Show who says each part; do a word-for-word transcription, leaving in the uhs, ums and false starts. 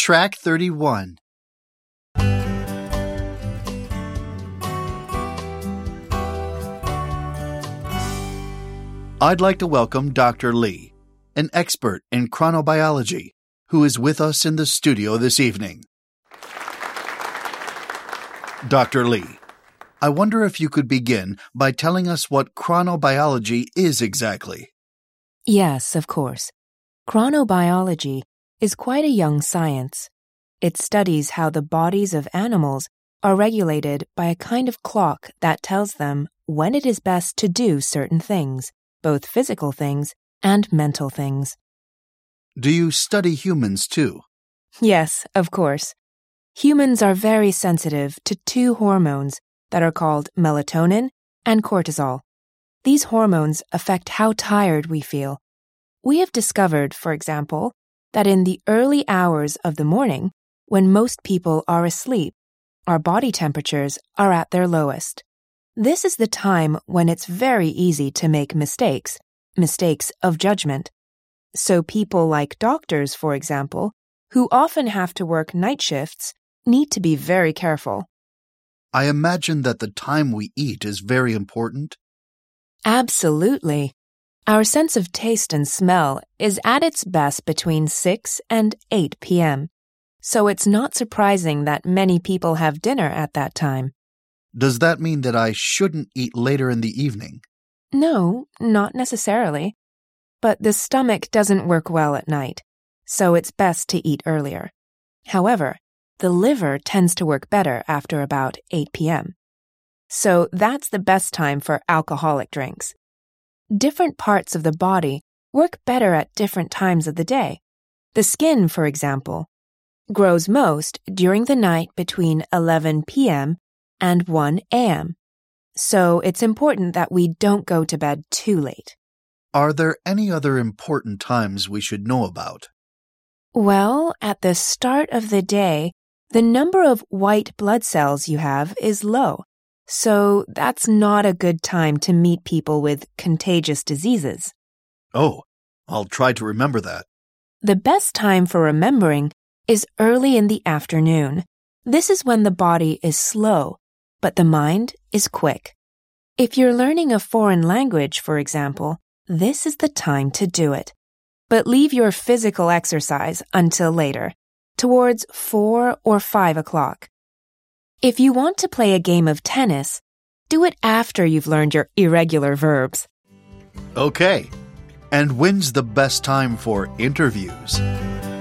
Speaker 1: Track thirty-one. I'd like to welcome Doctor Lee, an expert in chronobiology, who is with us in the studio this evening. Doctor Lee, I wonder if you could begin by telling us what chronobiology is exactly.
Speaker 2: Yes, of course. Chronobiology is quite a young science. It studies how the bodies of animals are regulated by a kind of clock that tells them when it is best to do certain things, both physical things and mental things.
Speaker 1: Do you study humans too?
Speaker 2: Yes, of course. Humans are very sensitive to two hormones that are called melatonin and cortisol. These hormones affect how tired we feel. We have discovered, for example, that in the early hours of the morning, when most people are asleep, our body temperatures are at their lowest. This is the time when it's very easy to make mistakes, mistakes of judgment. So people like doctors, for example, who often have to work night shifts, need to be very careful.
Speaker 1: I imagine that the time we eat is very important.
Speaker 2: Absolutely. Our sense of taste and smell is at its best between six and eight p.m., so it's not surprising that many people have dinner at that time.
Speaker 1: Does that mean that I shouldn't eat later in the evening?
Speaker 2: No, not necessarily. But the stomach doesn't work well at night, so it's best to eat earlier. However, the liver tends to work better after about eight p.m., so that's the best time for alcoholic drinks. Different parts of the body work better at different times of the day. The skin, for example, grows most during the night between eleven p.m. and one a.m., so it's important that we don't go to bed too late.
Speaker 1: Are there any other important times we should know about?
Speaker 2: Well, at the start of the day, the number of white blood cells you have is low. So that's not a good time to meet people with contagious diseases.
Speaker 1: Oh, I'll try to remember that.
Speaker 2: The best time for remembering is early in the afternoon. This is when the body is slow, but the mind is quick. If you're learning a foreign language, for example, this is the time to do it. But leave your physical exercise until later, towards four or five o'clock. If you want to play a game of tennis, do it after you've learned your irregular verbs.
Speaker 1: Okay. And when's the best time for interviews?